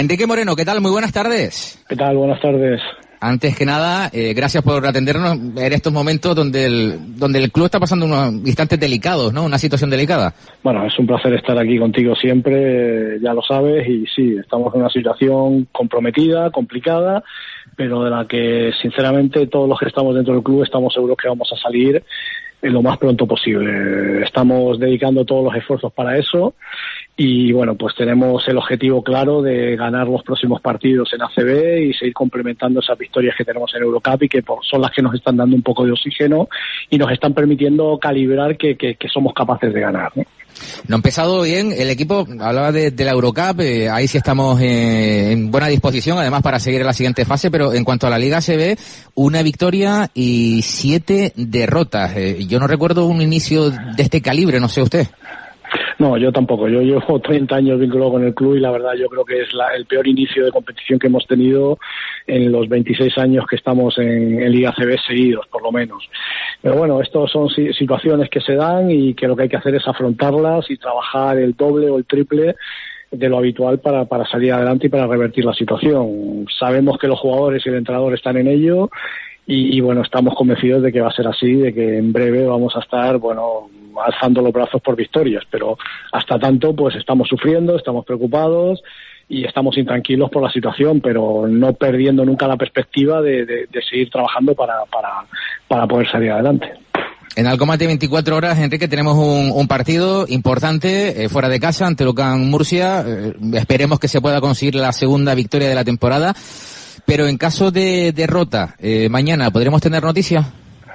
Enrique Moreno, ¿qué tal? Muy buenas tardes. ¿Qué tal? Buenas tardes. Antes que nada, gracias por atendernos en estos momentos donde el club está pasando unos instantes delicados, ¿no? Una situación delicada. Bueno, es un placer estar aquí contigo siempre, ya lo sabes, y sí, estamos en una situación comprometida, complicada, pero de la que, sinceramente, todos los que estamos dentro del club estamos seguros que vamos a salir lo más pronto posible. Estamos dedicando todos los esfuerzos para eso y bueno, pues tenemos el objetivo claro de ganar los próximos partidos en ACB y seguir complementando esas victorias que tenemos en Eurocup y que son las que nos están dando un poco de oxígeno y nos están permitiendo calibrar que somos capaces de ganar, ¿no? No ha empezado bien el equipo, hablaba de la Eurocup, ahí sí estamos en buena disposición, además para seguir en la siguiente fase, pero en cuanto a la Liga ACB, una victoria y 7 derrotas. Yo no recuerdo un inicio de este calibre, no sé usted. No, yo tampoco. Yo llevo 30 años vinculado con el club y la verdad yo creo que es el peor inicio de competición que hemos tenido en los 26 años que estamos en Liga ACB seguidos, por lo menos. Pero bueno, estos son situaciones que se dan y que lo que hay que hacer es afrontarlas y trabajar el doble o el triple de lo habitual para salir adelante y para revertir la situación. Sabemos que los jugadores y el entrenador están en ello y bueno, estamos convencidos de que va a ser así, de que en breve vamos a estar, bueno, alzando los brazos por victorias, pero hasta tanto pues estamos sufriendo, estamos preocupados y estamos intranquilos por la situación, pero no perdiendo nunca la perspectiva de seguir trabajando para poder salir adelante. En algo más de 24 horas, Enrique, tenemos un partido importante fuera de casa ante Lucan Murcia. Esperemos que se pueda conseguir la segunda victoria de la temporada, pero en caso de derrota, mañana, ¿podremos tener noticias?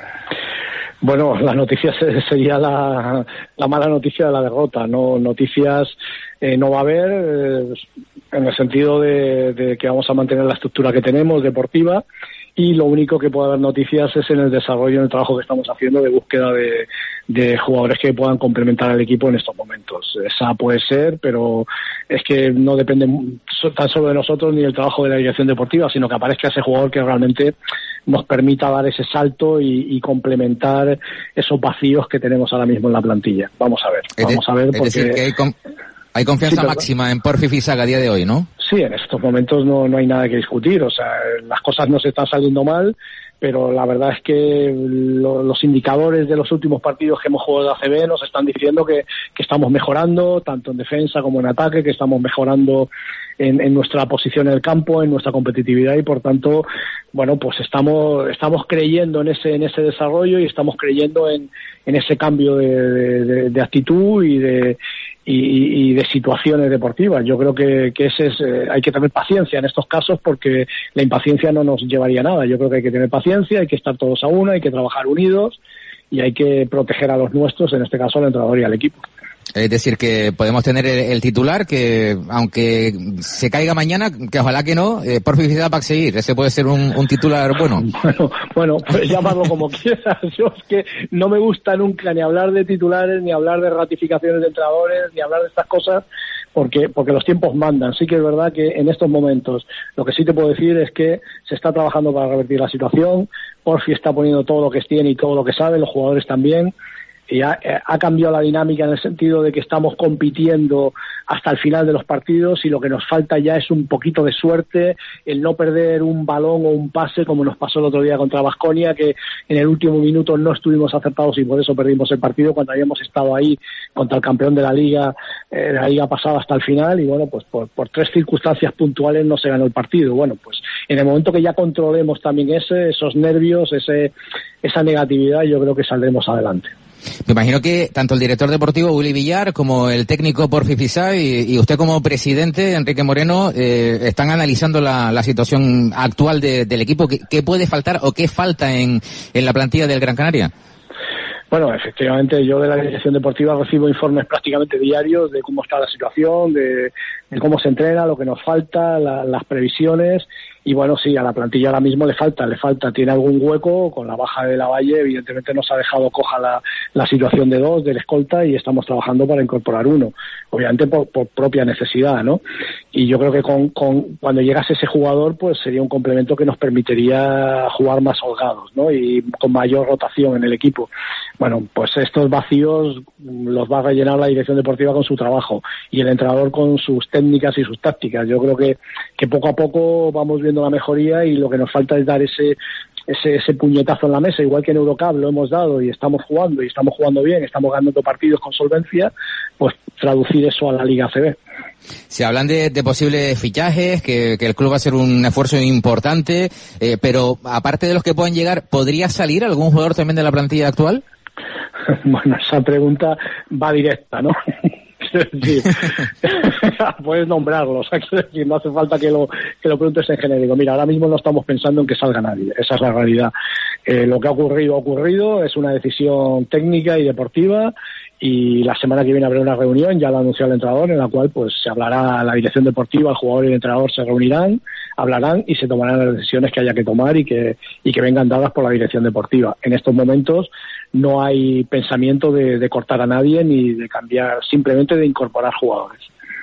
Bueno, la noticia sería la mala noticia de la derrota, no noticias no va a haber, en el sentido de que vamos a mantener la estructura que tenemos deportiva y lo único que puede haber noticias es en el desarrollo, en el trabajo que estamos haciendo de búsqueda de jugadores que puedan complementar al equipo en estos momentos. Esa puede ser, pero es que no depende tan solo de nosotros ni del trabajo de la dirección deportiva, sino que aparezca ese jugador que realmente nos permita dar ese salto y complementar esos vacíos que tenemos ahora mismo en la plantilla. Vamos a ver porque... Es decir, que hay confianza máxima en Porfi Fisac a día de hoy, ¿no? Sí, en estos momentos no hay nada que discutir, o sea, las cosas no se están saliendo mal, pero la verdad es que los indicadores de los últimos partidos que hemos jugado de ACB nos están diciendo que estamos mejorando, tanto en defensa como en ataque, que estamos mejorando en nuestra posición en el campo, en nuestra competitividad y por tanto, bueno, pues estamos creyendo en ese desarrollo y estamos creyendo en ese cambio de actitud y de situaciones deportivas. Yo creo que hay que tener paciencia en estos casos porque la impaciencia no nos llevaría a nada. Yo creo que hay que tener paciencia, hay que estar todos a una, hay que trabajar unidos y hay que proteger a los nuestros, en este caso al entrenador y al equipo. Es decir, que podemos tener el titular que, aunque se caiga mañana, que ojalá que no, Porfi Fisac va a seguir. Ese puede ser un titular bueno. Bueno, pues llamarlo como quieras. Yo es que no me gusta nunca ni hablar de titulares, ni hablar de ratificaciones de entrenadores, ni hablar de estas cosas, porque los tiempos mandan. Sí que es verdad que en estos momentos lo que sí te puedo decir es que se está trabajando para revertir la situación. Porfi está poniendo todo lo que tiene y todo lo que sabe, los jugadores también. Y ha cambiado la dinámica en el sentido de que estamos compitiendo hasta el final de los partidos y lo que nos falta ya es un poquito de suerte, el no perder un balón o un pase como nos pasó el otro día contra Baskonia, que en el último minuto no estuvimos acertados y por eso perdimos el partido cuando habíamos estado ahí contra el campeón de la liga pasada hasta el final y bueno, pues por 3 circunstancias puntuales no se ganó el partido. Bueno, pues en el momento que ya controlemos también esos nervios, esa negatividad, yo creo que saldremos adelante. Me imagino que tanto el director deportivo Willy Villar como el técnico Porfi Fisac y usted como presidente, Enrique Moreno, están analizando la situación actual del equipo. ¿Qué puede faltar o qué falta en la plantilla del Gran Canaria? Bueno, efectivamente, yo de la dirección deportiva recibo informes prácticamente diarios de cómo está la situación, de cómo se entrena, lo que nos falta, las previsiones. bueno, sí, a la plantilla ahora mismo le falta, tiene algún hueco, con la baja de Lavalle evidentemente nos ha dejado coja la situación de dos, del escolta, y estamos trabajando para incorporar uno, obviamente por propia necesidad, ¿no? Y yo creo que cuando llegase ese jugador, pues sería un complemento que nos permitiría jugar más holgados, ¿no? Y con mayor rotación en el equipo. Bueno, pues estos vacíos los va a rellenar la dirección deportiva con su trabajo y el entrenador con sus técnicas y sus tácticas. Yo creo que poco a poco vamos viendo la mejoría y lo que nos falta es dar ese puñetazo en la mesa, igual que en Eurocup lo hemos dado y estamos jugando bien, estamos ganando partidos con solvencia, pues traducir eso a la Liga ACB. Se hablan de posibles fichajes, que el club va a hacer un esfuerzo importante, pero aparte de los que puedan llegar, ¿podría salir algún jugador también de la plantilla actual? Bueno, esa pregunta va directa, ¿no? Es decir, puedes nombrarlos, es decir, no hace falta que lo preguntes en genérico. Mira, ahora mismo no estamos pensando en que salga nadie, esa es la realidad. Lo que ha ocurrido, es una decisión técnica y deportiva, y la semana que viene habrá una reunión, ya lo ha anunciado el entrenador, en la cual pues se hablará, la dirección deportiva, el jugador y el entrenador se reunirán, hablarán y se tomarán las decisiones que haya que tomar y que vengan dadas por la dirección deportiva. En estos momentos no hay pensamiento de cortar a nadie ni de cambiar, simplemente de incorporar jugadores.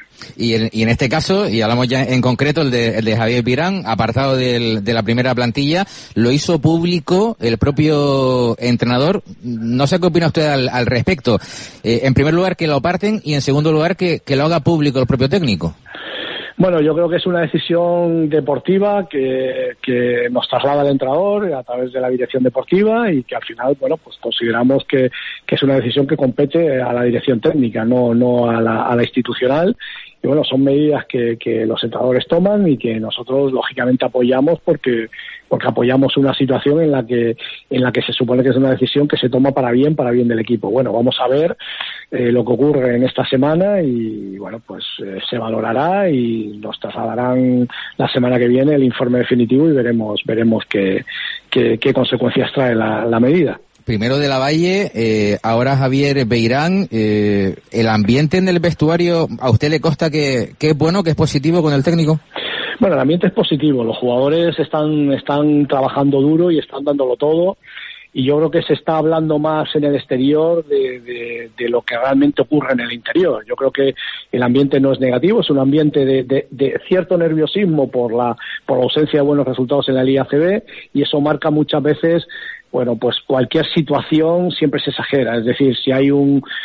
Y en este caso, y hablamos ya en concreto, el de Javier Beirán, apartado de la primera plantilla, lo hizo público el propio entrenador. No sé qué opina usted al respecto. En primer lugar, que lo aparten, y en segundo lugar, que lo haga público el propio técnico. Bueno, yo creo que es una decisión deportiva que nos traslada el entrenador a través de la dirección deportiva, y que al final, bueno, pues consideramos que es una decisión que compete a la dirección técnica, no a la institucional. Y bueno, son medidas que los entrenadores toman y que nosotros lógicamente apoyamos porque apoyamos una situación en la que se supone que es una decisión que se toma para bien del equipo. Bueno, vamos a ver lo que ocurre en esta semana y bueno, pues se valorará y nos trasladarán la semana que viene el informe definitivo y veremos qué consecuencias trae la medida. Primero de Lavalle, ahora Javier Beirán. ¿El ambiente en el vestuario a usted le consta que es bueno, que es positivo con el técnico? Bueno, el ambiente es positivo, los jugadores están trabajando duro y están dándolo todo, y yo creo que se está hablando más en el exterior de lo que realmente ocurre en el interior. Yo creo que el ambiente no es negativo, es un ambiente de cierto nerviosismo por la ausencia de buenos resultados en la Liga ACB, y eso marca muchas veces, bueno, pues cualquier situación siempre se exagera. Es decir, si hay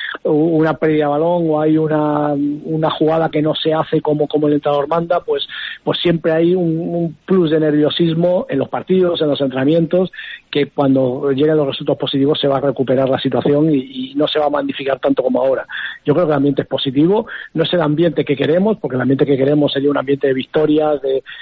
una pérdida de balón o hay una jugada que no se hace como el entrenador manda, pues siempre hay un plus de nerviosismo en los partidos, en los entrenamientos, que cuando lleguen los resultados positivos se va a recuperar la situación y no se va a magnificar tanto como ahora. Yo creo que el ambiente es positivo, no es el ambiente que queremos, porque el ambiente que queremos sería un ambiente de victorias,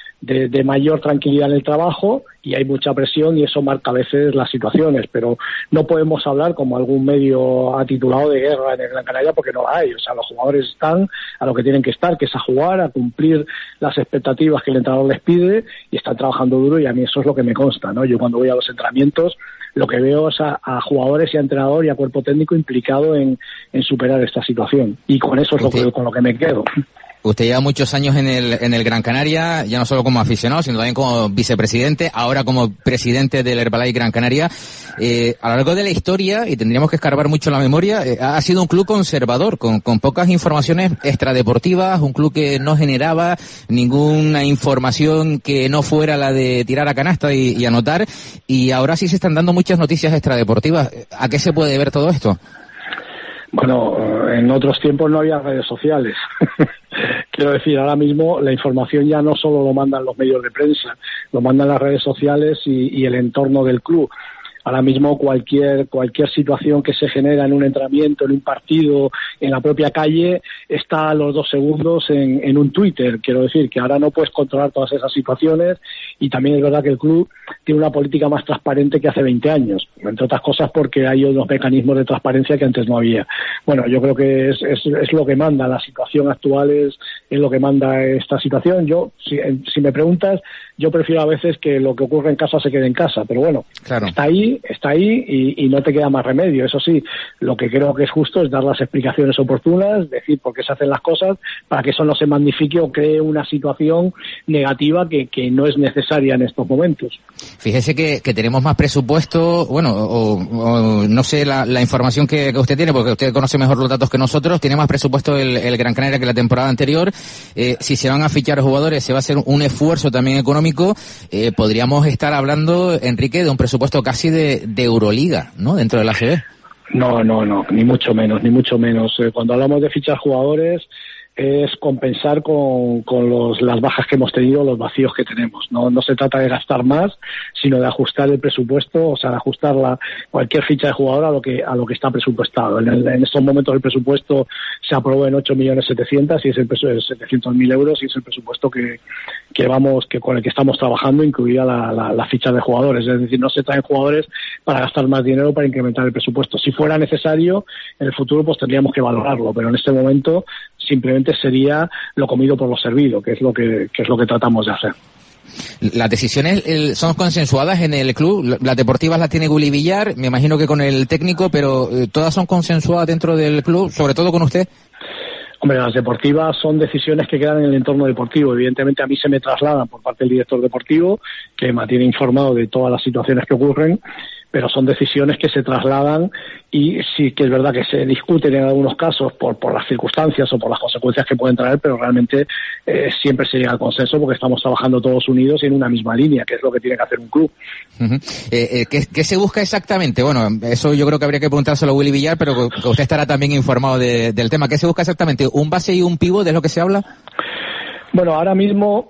de mayor tranquilidad en el trabajo, y hay mucha presión y eso marca a veces las situaciones, pero no podemos hablar, como algún medio ha titulado, de guerra en el Gran Canaria, porque no la hay. O sea, los jugadores están a lo que tienen que estar, que es a jugar, a cumplir las expectativas que el entrenador les pide, y están trabajando duro, y a mí eso es lo que me consta, ¿no? Yo cuando voy a los entrenamientos lo que veo es a jugadores y a entrenador y a cuerpo técnico implicado en superar esta situación, y con eso es con lo que me quedo. Usted lleva muchos años en el Gran Canaria, ya no solo como aficionado, sino también como vicepresidente, ahora como presidente del Herbalife Gran Canaria. A lo largo de la historia, y tendríamos que escarbar mucho la memoria, ha sido un club conservador, con pocas informaciones extradeportivas, un club que no generaba ninguna información que no fuera la de tirar a canasta y anotar, y ahora sí se están dando muchas noticias extradeportivas. ¿A qué se puede deber todo esto? Bueno, en otros tiempos no había redes sociales. Quiero decir, ahora mismo la información ya no solo lo mandan los medios de prensa, lo mandan las redes sociales y el entorno del club. Ahora mismo cualquier situación que se genera en un entrenamiento, en un partido, en la propia calle, está a los 2 segundos en un Twitter. Quiero decir que ahora no puedes controlar todas esas situaciones, y también es verdad que el club tiene una política más transparente que hace 20 años, entre otras cosas porque hay unos mecanismos de transparencia que antes no había. Bueno, yo creo que es lo que manda, la situación actual es lo que manda esta situación. Yo, si me preguntas, yo prefiero a veces que lo que ocurre en casa se quede en casa, pero bueno, claro, está ahí, y no te queda más remedio. Eso sí, lo que creo que es justo es dar las explicaciones oportunas, decir por qué se hacen las cosas, para que eso no se magnifique o cree una situación negativa que no es necesaria en estos momentos. Fíjese que tenemos más presupuesto, bueno, o no sé la información que usted tiene, porque usted conoce mejor los datos que nosotros, tiene más presupuesto el Gran Canaria que la temporada anterior. Si se van a fichar jugadores, se va a hacer un esfuerzo también económico. Podríamos estar hablando, Enrique, de un presupuesto casi de Euroliga, ¿no?, dentro de la ACB. No, ni mucho menos. Cuando hablamos de fichar jugadores, es compensar con las bajas que hemos tenido, los vacíos que tenemos. No se trata de gastar más, sino de ajustar el presupuesto, o sea, de ajustar cualquier ficha de jugador a lo que está presupuestado. En estos momentos el presupuesto se aprobó en 8.700.000 y es el presupuesto de 700.000 euros, y es el presupuesto con el que estamos trabajando, incluida la ficha de jugadores. Es decir, no se traen jugadores para gastar más dinero, para incrementar el presupuesto. Si fuera necesario, en el futuro pues tendríamos que valorarlo, pero en este momento simplemente sería lo comido por lo servido, que es lo que tratamos de hacer. Las decisiones son consensuadas en el club. Las deportivas las tiene Willy Villar, me imagino que con el técnico, pero todas son consensuadas dentro del club, sobre todo con usted. Hombre, las deportivas son decisiones que quedan en el entorno deportivo. Evidentemente a mí se me trasladan por parte del director deportivo, que me tiene informado de todas las situaciones que ocurren, pero son decisiones que se trasladan, y sí que es verdad que se discuten en algunos casos por las circunstancias o por las consecuencias que pueden traer, pero realmente siempre se llega al consenso porque estamos trabajando todos unidos y en una misma línea, que es lo que tiene que hacer un club. Uh-huh. ¿Qué se busca exactamente? Bueno, eso yo creo que habría que preguntárselo a Willy Villar, pero que usted estará también informado del tema. ¿Qué se busca exactamente? ¿Un base y un pívot, de lo que se habla? Bueno, ahora mismo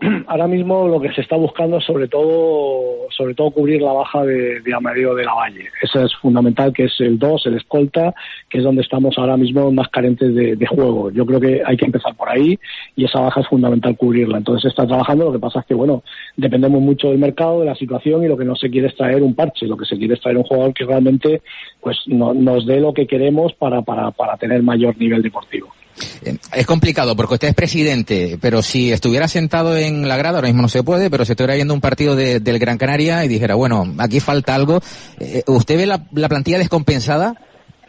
lo que se está buscando es sobre todo cubrir la baja de Amadeo de la Valle. Eso es fundamental, que es el 2, el escolta, que es donde estamos ahora mismo más carentes de juego. Yo creo que hay que empezar por ahí, y esa baja es fundamental cubrirla. Entonces se está trabajando. Lo que pasa es que, bueno, dependemos mucho del mercado, de la situación, y lo que no se quiere es traer un parche. Lo que se quiere es traer un jugador que realmente pues nos dé lo que queremos para tener mayor nivel deportivo. Es complicado porque usted es presidente, pero si estuviera sentado en la grada, ahora mismo no se puede, pero si estuviera viendo un partido del Gran Canaria y dijera, bueno, aquí falta algo, ¿usted ve la plantilla descompensada?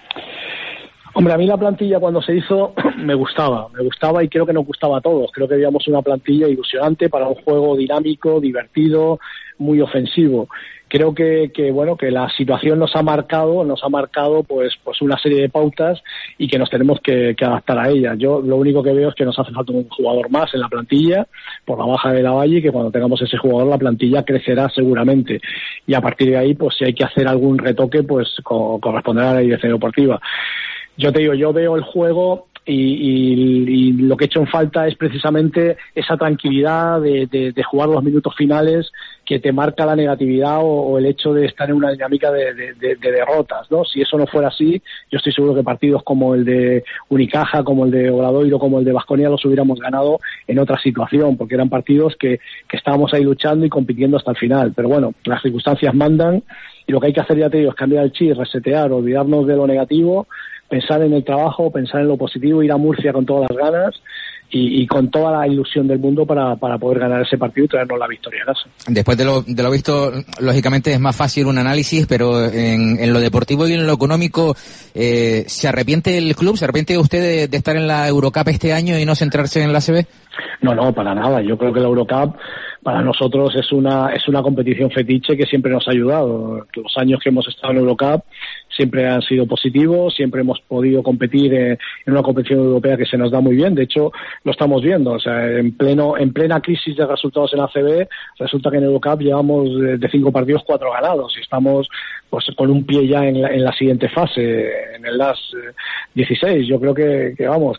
Hombre, a mí la plantilla cuando se hizo me gustaba, y creo que nos gustaba a todos. Creo que veíamos una plantilla ilusionante para un juego dinámico, divertido, muy ofensivo. Creo que la situación nos ha marcado pues una serie de pautas, y que nos tenemos que adaptar a ellas. Yo lo único que veo es que nos hace falta un jugador más en la plantilla por la baja de la Valle, y que cuando tengamos ese jugador la plantilla crecerá seguramente, y a partir de ahí pues si hay que hacer algún retoque pues corresponderá a la dirección deportiva. Yo te digo, yo veo el juego y lo que he hecho en falta es precisamente esa tranquilidad de jugar los minutos finales, que te marca la negatividad o el hecho de estar en una dinámica de derrotas, ¿no? Si eso no fuera así, yo estoy seguro que partidos como el de Unicaja, como el de Obradoiro, como el de Baskonia los hubiéramos ganado en otra situación, porque eran partidos que estábamos ahí luchando y compitiendo hasta el final. Pero bueno, las circunstancias mandan, y lo que hay que hacer, ya te digo, es cambiar el chip, resetear, olvidarnos de lo negativo, pensar en el trabajo, pensar en lo positivo, ir a Murcia con todas las ganas y con toda la ilusión del mundo para poder ganar ese partido y traernos la victoria a casa. Después de lo visto, lógicamente es más fácil un análisis, pero en lo deportivo y en lo económico, ¿se arrepiente el club? ¿Se arrepiente usted de estar en la Eurocup este año y no centrarse en la ACB? No, para nada. Yo creo que la Eurocup para nosotros es una competición fetiche que siempre nos ha ayudado. Los años que hemos estado en Eurocup siempre han sido positivos, siempre hemos podido competir en una competición europea que se nos da muy bien. De hecho, lo estamos viendo. O sea, en plena crisis de resultados en ACB, resulta que en Eurocup llevamos de 5 partidos 4 ganados, y estamos pues con un pie ya en la siguiente fase, en el LAS 16. Yo creo que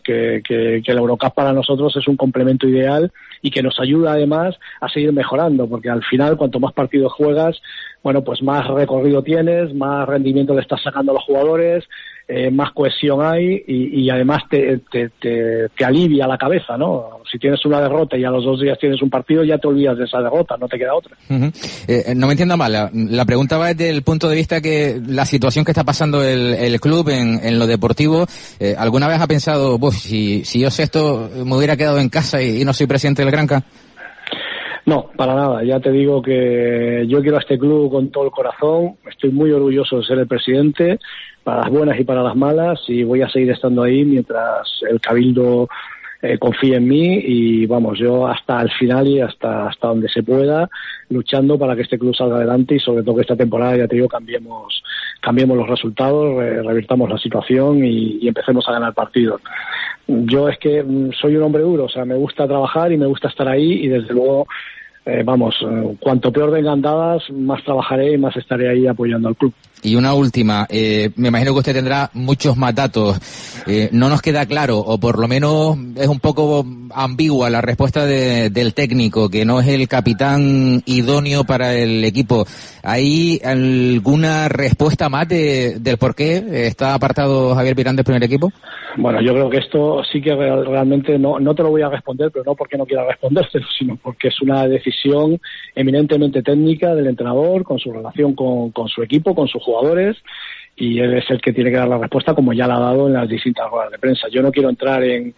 la Eurocup para nosotros es un complemento ideal, y que nos ayuda además a seguir mejorando, porque al final cuanto más partidos juegas, bueno, pues más recorrido tienes, más rendimiento le estás sacando a los jugadores, más cohesión hay, y además te alivia la cabeza, ¿no? Si tienes una derrota y a los 2 días tienes un partido, ya te olvidas de esa derrota, no te queda otra. Uh-huh. No me entienda mal, la pregunta va desde el punto de vista que la situación que está pasando el club en lo deportivo, ¿alguna vez ha pensado, si yo sé esto, me hubiera quedado en casa y no soy presidente del Granca? No, para nada. Ya te digo que yo quiero a este club con todo el corazón. Estoy muy orgulloso de ser el presidente, para las buenas y para las malas, y voy a seguir estando ahí mientras el Cabildo confíe en mí, y vamos, yo hasta el final y hasta donde se pueda, luchando para que este club salga adelante, y sobre todo que esta temporada, ya te digo, cambiemos los resultados, revirtamos la situación y empecemos a ganar partidos. Yo es que soy un hombre duro, o sea, me gusta trabajar y me gusta estar ahí, y desde luego cuanto peor vengan dadas, más trabajaré y más estaré ahí apoyando al club. Y una última, me imagino que usted tendrá muchos más datos. No nos queda claro, o por lo menos es un poco ambigua la respuesta del técnico, que no es el capitán idóneo para el equipo. ¿Hay alguna respuesta más del por qué está apartado Javier Virán del primer equipo? Bueno, yo creo que esto sí que realmente no te lo voy a responder, pero no porque no quiera respondérselo, sino porque es una decisión eminentemente técnica del entrenador, con su relación con su equipo, con sus jugadores, y él es el que tiene que dar la respuesta, como ya la ha dado en las distintas ruedas de prensa. Yo no quiero entrar en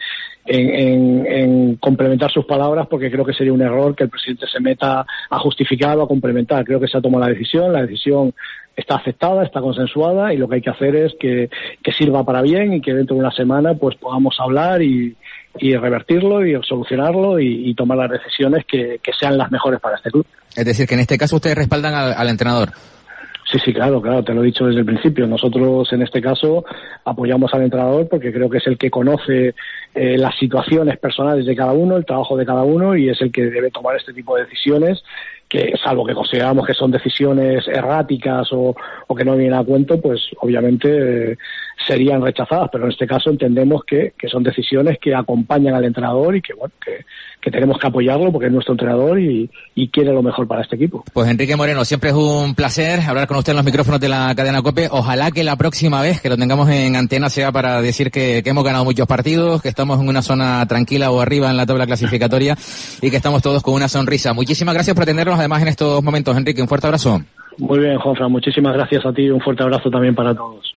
complementar sus palabras, porque creo que sería un error que el presidente se meta a justificar o a complementar. Creo que se ha tomado la decisión está aceptada, está consensuada, y lo que hay que hacer es que sirva para bien, y que dentro de una semana pues podamos hablar y revertirlo y solucionarlo y tomar las decisiones que sean las mejores para este club. Es decir, que en este caso ustedes respaldan al entrenador. Sí, claro, te lo he dicho desde el principio. Nosotros en este caso apoyamos al entrenador porque creo que es el que conoce las situaciones personales de cada uno, el trabajo de cada uno, y es el que debe tomar este tipo de decisiones, que salvo que consideramos que son decisiones erráticas o que no vienen a cuento, pues obviamente serían rechazadas, pero en este caso entendemos que son decisiones que acompañan al entrenador y que bueno, que tenemos que apoyarlo porque es nuestro entrenador y quiere lo mejor para este equipo. Pues Enrique Moreno, siempre es un placer hablar con usted en los micrófonos de la cadena COPE. Ojalá que la próxima vez que lo tengamos en antena sea para decir que hemos ganado muchos partidos, que estamos en una zona tranquila o arriba en la tabla clasificatoria y que estamos todos con una sonrisa. Muchísimas gracias por atendernos además en estos momentos, Enrique. Un fuerte abrazo. Muy bien, Juanfran. Muchísimas gracias a ti y un fuerte abrazo también para todos.